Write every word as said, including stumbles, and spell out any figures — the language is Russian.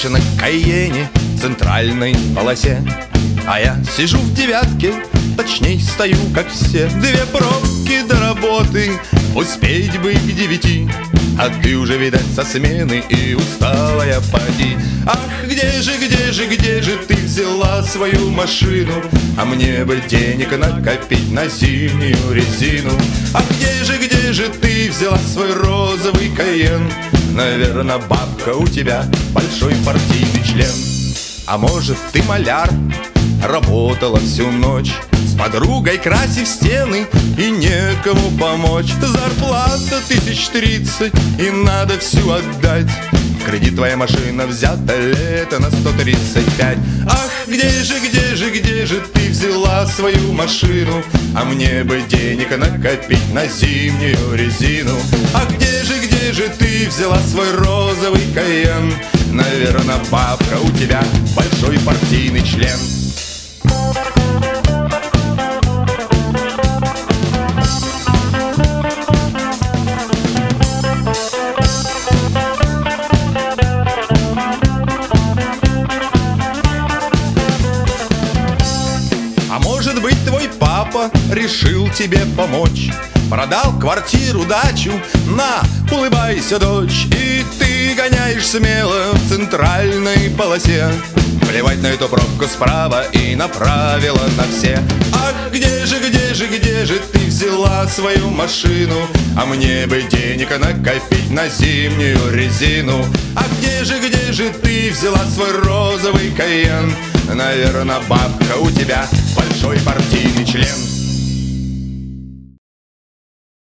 едешь на Кайене в центральной полосе, а я сижу в девятке, точней стою, как все. Две пробки до работы, успеть бы к девяти, а ты уже, видать, со смены и усталая поди. Ах, где же, где же, где же ты взяла свою машину? А мне бы денег накопить на зимнюю резину. А где же, где же ты взяла свой розовый Кайен? Наверно, бабка у тебя большой партийный член. А может, ты маляр, работала всю ночь с подругой, красив стены, и некому помочь. Зарплата тысяч тридцать, и надо всю отдать. В кредит твоя машина взята лето на сто тридцать пять. Ах, где же, где же, где же ты взяла свою машину? А мне бы денег накопить на зимнюю резину. А где же, где же ты взяла свой розовый Кайен? Наверно, бабка у тебя большой партийный член. А может быть, твой папа решил тебе помочь, продал квартиру, дачу, на, улыбайся, дочь. И ты гоняешь смело в центральной полосе, плевать на эту пробку справа и направила на все. Ах, где же, где же, где же ты взяла свою машину? А мне бы денег накопить на зимнюю резину. А где же, где же ты взяла свой розовый Кайен? Наверно, бабка у тебя большой партийный член.